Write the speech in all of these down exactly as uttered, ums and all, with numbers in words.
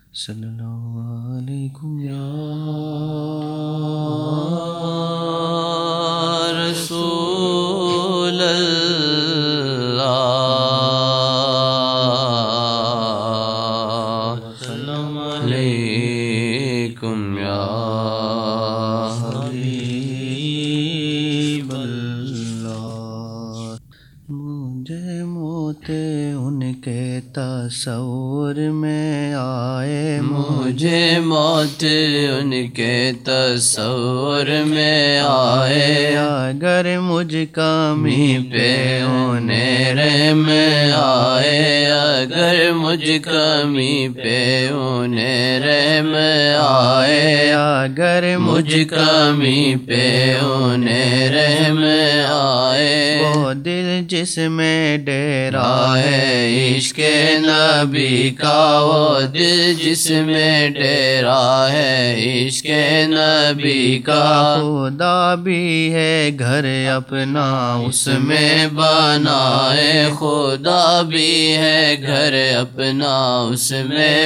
صلی اللہ علیکم یا رسول اللہ، سلام علیکم یا حبیب اللہ۔ مجھے موتے ان کے تصور میں آئے، مجھے موت ان کے تصور میں آئے، اگر مجھ کمی پہ انہیں رحم آئے، اگر مجھ کمی پہ انہیں رحم آئے، اگر مجھ کمی پہ انہیں رحم آئے، وہ دل جس میں ڈیرا ہے عشق نبی کا، وہ دل جس میں ڈیرا ہے عشق نبی کا، خدا بھی ہے گھر اپنا اس میں بنائے، خدا بھی ہے گھر اپنا اس میں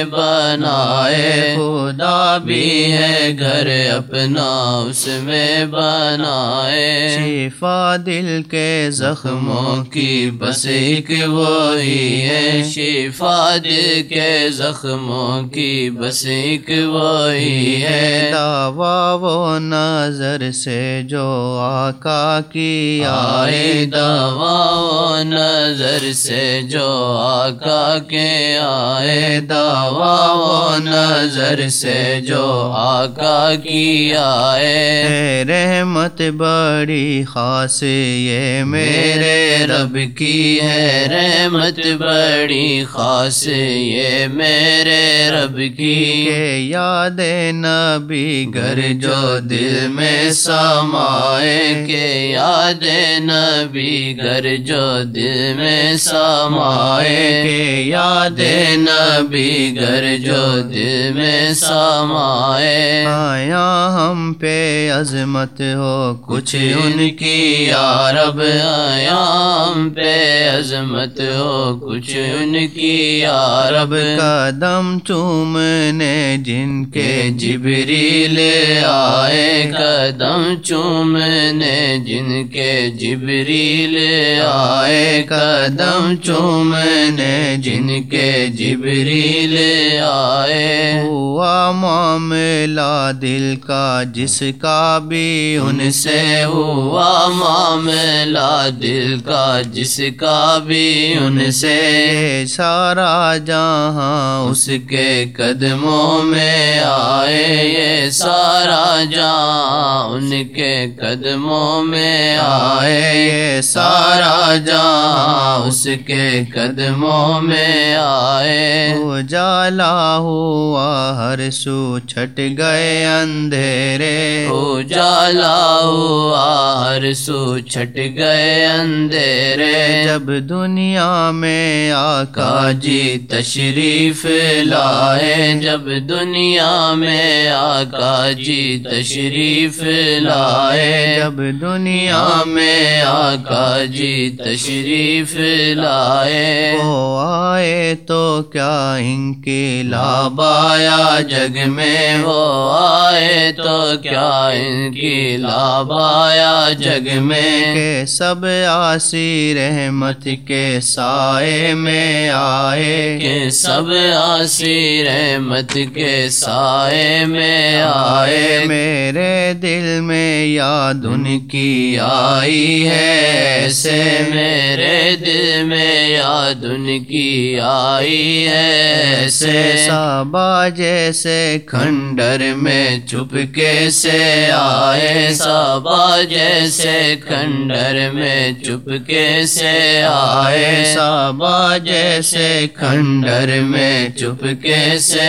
بنائے، خدا بھی ہے گھر اپنا اس میں بنائے، شفا دل کے زخموں کی بس ایک وہی ہے، شفا دل کے زخموں کی بس ایک وہی ہے، دعویٰ وہ نظر سے جو آقا کی آئے، دعویٰ نظر سے جو آقا کے آئے، دعویٰ نظر سے جو آقا کی آئے، رحمت بڑی خاص یہ میرے رب کی ہے، رحمت بڑی خاص یہ میرے رب کی، کہ یاد نبی گر جو دل میں سمائے، کہ یاد نبی گر جو دل میں سمائے، کہ یاد نبی گر جو دل میں سمائے، آیا ہم پہ عظمت ہو کچھ ان کی یا رب، آیا ہم پہ عظمت ہو کچھ ان کی یا رب، قدم چومنے جن کے کہ جبریل آئے، قدم چومنے جن کے جبریل آئے، قدم چومنے جن کے جبریل آئے، ہوا معاملہ دل کا جس کا بھی ان سے ہوا معاملہ دل کا جس کا بھی ان سے، سارا جہاں اس کے قدموں میں آئے، یہ سارا جہاں ان کے قدموں میں آئے، یہ سارا جہاں اس کے قدموں میں آئے، اجالا ہوا ہر سو چھٹ گئے اندھیرے، اجالا ہوا ہر سو چھٹ گئے اندھیرے، جب دنیا میں آقا جی تشریف لائے، جب دنیا میں آقا جی تشریف لائے، جب دنیا میں آقا جی تشریف لائے، وہ آئے تو کیا انقلاب آیا جگ میں، وہ آئے تو کیا انقلاب آیا جگ میں، کہ سب آسی رحمت کے سائے میں آئے، کہ سب آسی رحمت کے سائے میں آئے، میرے دل میں یاد ان کی آئی ہے ایسے، میرے دل میں یاد ان کی آئی ہے ایسے، صحابہ جیسے کھنڈر میں چپکے سے آئے، صحابہ جیسے کھنڈر میں چپکے سے آئے، صحابہ جیسے کھنڈر میں چپکے سے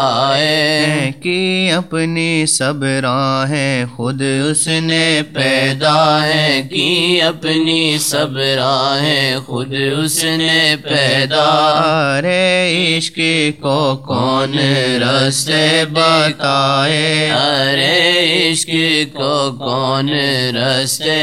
آئے، کی اپنی سب راہیں خود اس نے پیدا ہے، کی اپنی سب راہیں خود اس نے پیدا، ارے عشق کو کون راستے بتائے، ارے عشق کو کون راستے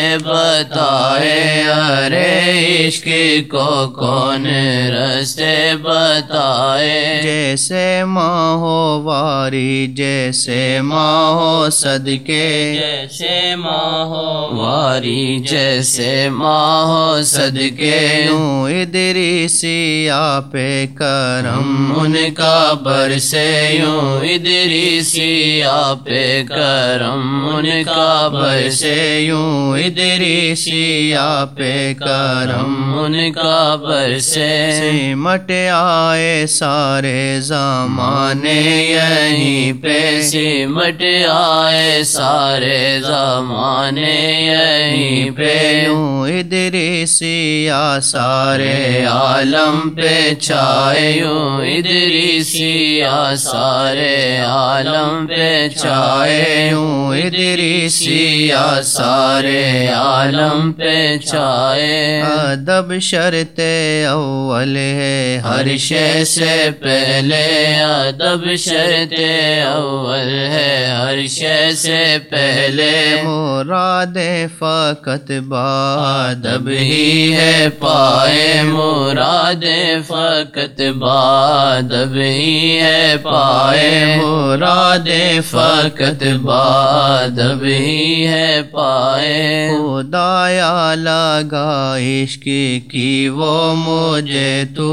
بتائے، ارے عشق کو کون راستے بتائے، جیسے ماں ہو واری جیسے ماں ہو صدقے جیسے ماں ہو واری جیسے ماں ہو صدقے یوں ادریسی آپ کرم ان کا برسے یوں ادریسی آپ کرم ان کا برسے یوں ادریسی آپ کرم ان کا برسے سمٹ آئے سارے زمانے یہیں پہ سمٹ آئے سارے زمانے یہیں پہ یوں ادریسی آ سارے عالم پہ چھائے یوں ادریسی آ سارے عالم پہ چھائے یوں ادریسی آ سارے عالم پہ چھائے ادب شرط اول ہے ہر شے سے پہلے ادب شرط اول ہے ہر شے سے پہلے مراد فقط بادب ہی ہے پائے مراد فقط بادب ہی ہے پائے مراد فقط بادب ہی ہے پائے خدایا لگا عشق کی وہ مجھے تو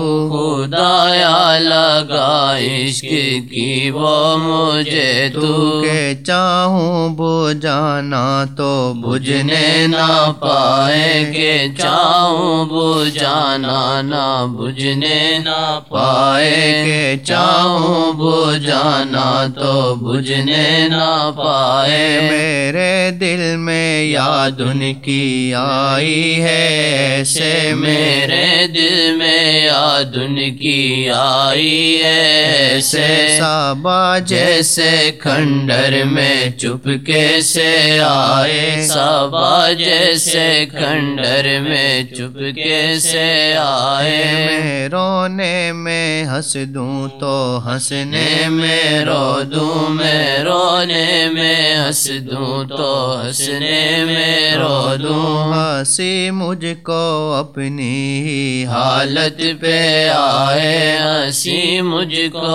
خدایا لگا عشق کی وہ مجھے تو کہ چاہوں بجھانا تو بجھنے نہ پائے کہ چاہوں بجھانا نہ بجھنے نہ پائے کہ چاہوں بجھانا تو بجھنے نہ پائے میرے دل میں یاد ان کی آئی ہے ایسے میرے دل میں یاد ان کی آئی ہے ایسے صبا جیسے کھنڈر میں چپکے سے آئے صبا جیسے کھنڈر میں چپکے سے آئے میں رونے میں ہنس دوں تو ہنسنے میں رو دوں میں رونے میں ہنس دوں تو ہنسنے میں رو دوں ہنسی مجھ کو اپنی ہی حالت پہ آئے ہنسی مجھ کو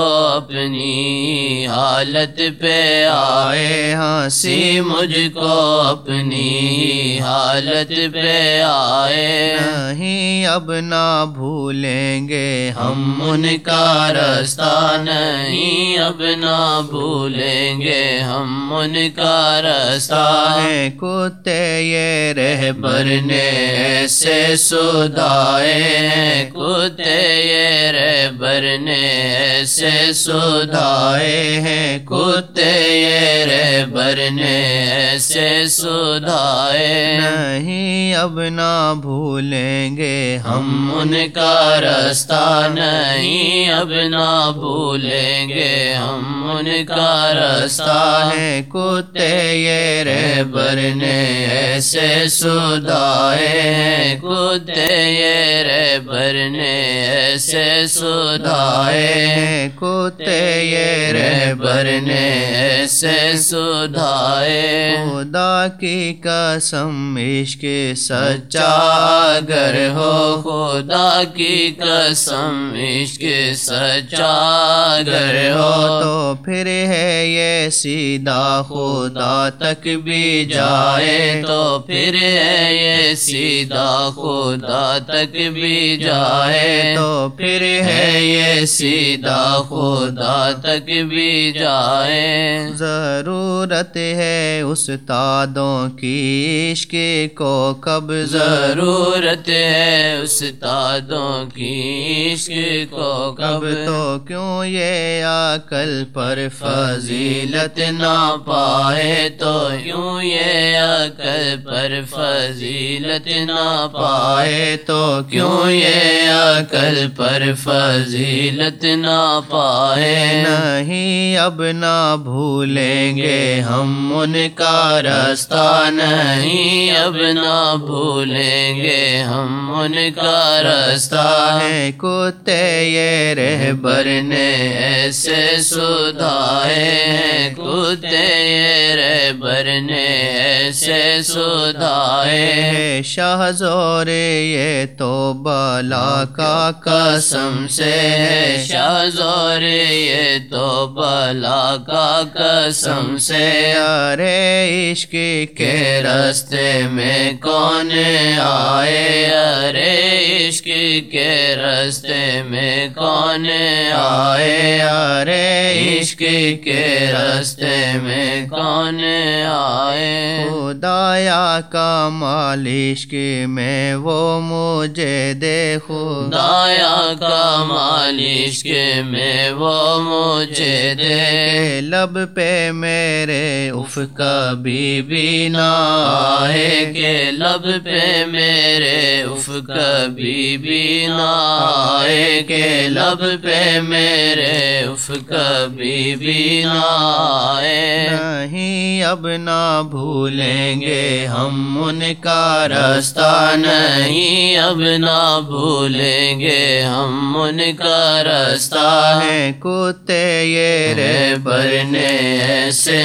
اپنی حالت پہ آئے ہنسی مجھ کو اپنی حالت پہ آئے نہیں اب نہ بھولیں گے ہم ان کا راستہ نہیں اب نہ بھولیں گے ہم ان کا راستہ ہے کتے یہ رہبر نے ایسے سدائے ہیں کتے یہ رہبر نے ایسے سدائے ہیں کتے یہ رہبر نے ایسے سدائے نہیں اب نہ بھولیں گے ہم ان کا راستہ نہیں اب نہ بھولیں گے ہم ان کا راستہ ہے کتے یہ رہبر نے ایسے سدائے ہیں کتے یہ رہبر نے ایسے سدائے ہیں کتے یہ رہبر نے ایسے سدائے خدا کی قسم عشق سچا اگر ہو خدا کی قسم عشق سچا اگر ہو تو پھر ہے یہ سیدھا خدا تک بھی جائے تو پھر ہے یہ سیدھا خدا تک بھی جائے تو پھر ہے یہ سیدھا خدا تک بھی جائے ضرورت ہے استادوں کی عشق کو کب ضرورت ہے استادوں کی عشق کو کب تو کیوں یہ عقل پر فضیلت نہ پائے تو یوں یہ عقل پر فضیلت نہ پائے تو کیوں یہ عقل پر فضیلت نہ پائے نہیں اب نہ بھولیں گے ہم ان کا رستہ، نہیں اب نہ بھولیں گے ہم ان کا رستہ، ہے کتے یہ رہبر نے ایسے سدھائے ہیں، کتے یہ رہبر نے ایسے سدھائے، شاہ زور یہ تو بالا کا قسم سے ہے، شاہ زور یہ تو بالا کا قسم سے، ارے عشق کے راستے میں کون آئے، ارے عشق کے راستے میں کون آئے، ارے عشق کے راستے میں کون آئے، خدایا کا مال عشق میں وہ مجھے دے، خدایا کا مال عشق میں وہ مجھے دے، لب پہ میرے اف کبھی بھی نہ آئے، کہ لب پہ میرے اف کبھی بھی نہ آئے، کہ لب پہ میرے اف کبھی بھی نہ آئے، نہیں اب نہ بھولیں گے ہم ان کا رستہ، نہیں اب نہ بھولیں گے ہم ان کا رستہ، ہے کتے یہ رہبر نے ایسے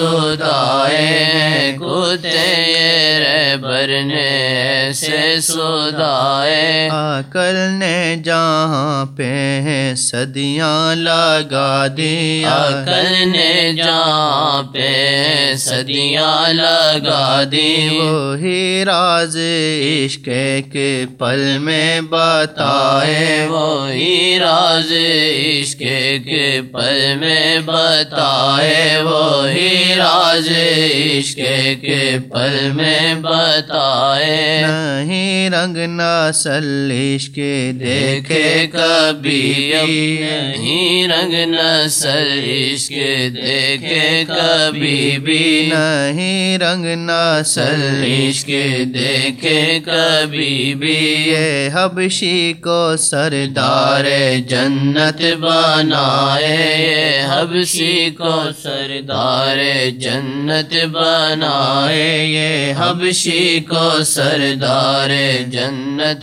سدھائے ہیں، کتے یہ رہبر نے ایسے سدھائے، عقل نے جہاں پہ صدیاں لگا دیا، عقل نے جہاں پہ صدیاں لگا دی، وہی راز عشق کے پل میں بتائے، وہی راز عشق کے پل میں بتائے، وہی راز عشق کے پل میں بتائے، نہیں رنگ نسل عشق دیکھے کبھی نہیں رنگ نسل عشق دیکھے کبھی بھی، نہیں رنگ نسل عشق دیکھے کبھی بھی، یہ حبشی کو سردار جنت بنائے، یہ حبشی کو سردار جنت بنائے، یہ حبشی کو سردار جنت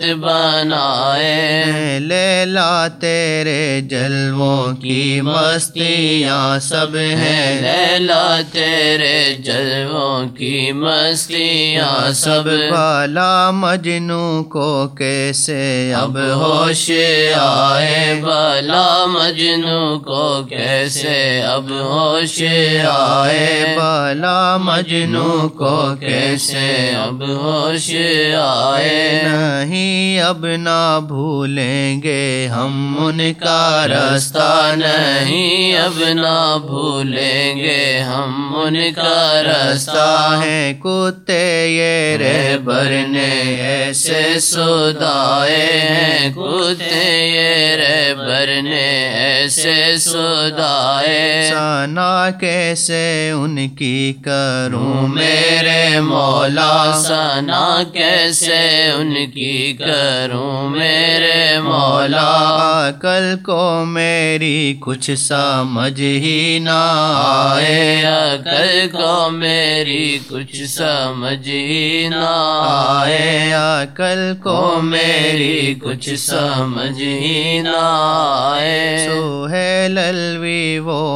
بنائے، لیلا تیرے جلووں کی مستیاں سب ہیں، لیلا تیرے جلووں کی مستیاں سب، بالا مجنوں کو کیسے اب ہوش آئے، بالا مجنوں کو کیسے اب ہوش آئے، بالا مجنوں کو کیسے اب ہوش آئے، نہیں اب نہ بھولیں گے ہم ان کا رستہ، نہیں اب نہ بھولیں گے ہم ان کا رستہ، ہے کتے یہ رہبر نے ایسے سدھائے ہیں، کتے یہ رہبر نے ایسے سدھائے، ثنا کیسے ان کی کروں میرے مولا، ثنا کیسے ان کی کروں میرے مولا، عقل کو میری کچھ سمجھ ہی نہ آئے، عقل کو میری کچھ سمجھ ہی نہ آئے، عقل کو میری کچھ سمجھ ہی نہ آئے، سہیل الوی وہ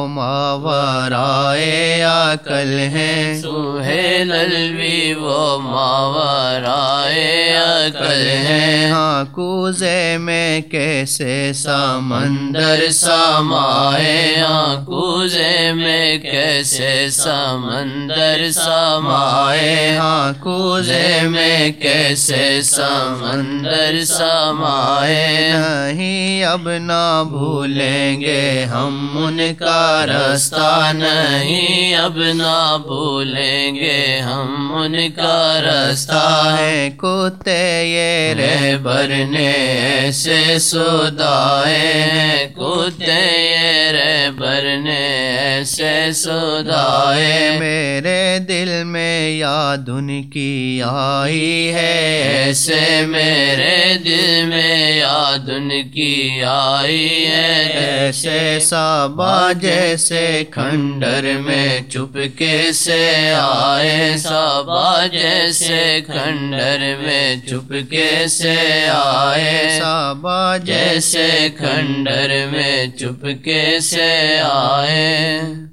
ماورائے عقل ہیں، سہیل الوی وہ ماورائے عقل ہیں، ہاں کوزے میں کیسے سمندر سمائے، ہاں کوزے میں کیسے سمندر سمائے، ہاں کوزے میں کیسے سمندر سمائے، نہیں اب نہ بھولیں گے ہم ان کا رستہ، نہیں اب نہ بھولیں گے ہم ان کا رستہ، ہے کتے یہ رہبر نے ایسے سدھائے ہیں، کتے یہ رہبر نے ایسے سدھائے، میرے دل میں یاد ان کی آئی ہے، ایسے میرے دل میں یاد ان کی آئی ہے، ایسے صبا جیسے کھنڈر میں چپکے سے آئے، صحابہ جیسے کھنڈر میں چپکے سے آئے، صحابہ جیسے کھنڈر میں چپکے سے آئے۔